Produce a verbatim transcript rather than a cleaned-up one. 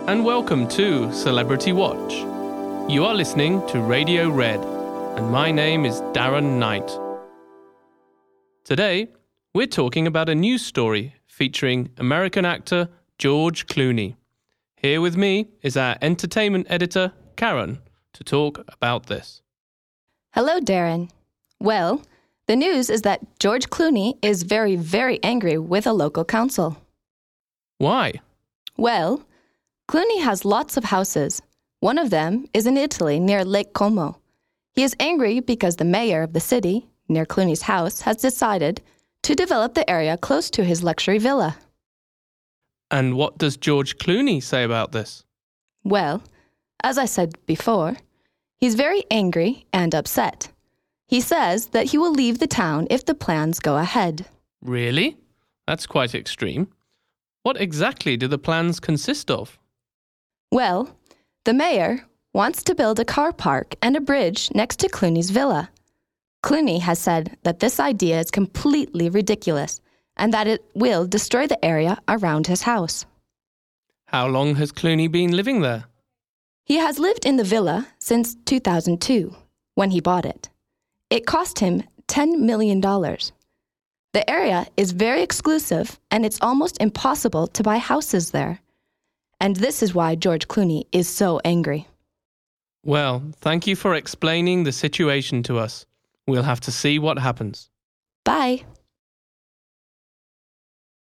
and welcome to Celebrity Watch. You are listening to Radio Red, and my name is Darren Knight. Today, we're talking about a news story featuring American actor George Clooney. Here with me is our entertainment editor, Karen, to talk about this. Hello, Darren. Well, the news is that George Clooney is very, very angry with a local council. Why? Well, Clooney has lots of houses. One of them is in Italy near Lake Como. He is angry because the mayor of the city, near Clooney's house, has decided to develop the area close to his luxury villa. And what does George Clooney say about this? Well, as I said before, he's very angry and upset. He says that he will leave the town if the plans go ahead. Really? That's quite extreme. What exactly do the plans consist of? Well, the mayor wants to build a car park and a bridge next to Clooney's villa. Clooney has said that this idea is completely ridiculous and that it will destroy the area around his house. How long has Clooney been living there? He has lived in the villa since two thousand two, when he bought it. It cost him ten million dollars. The area is very exclusive and it's almost impossible to buy houses there. And this is why George Clooney is so angry. Well, thank you for explaining the situation to us. We'll have to see what happens. Bye.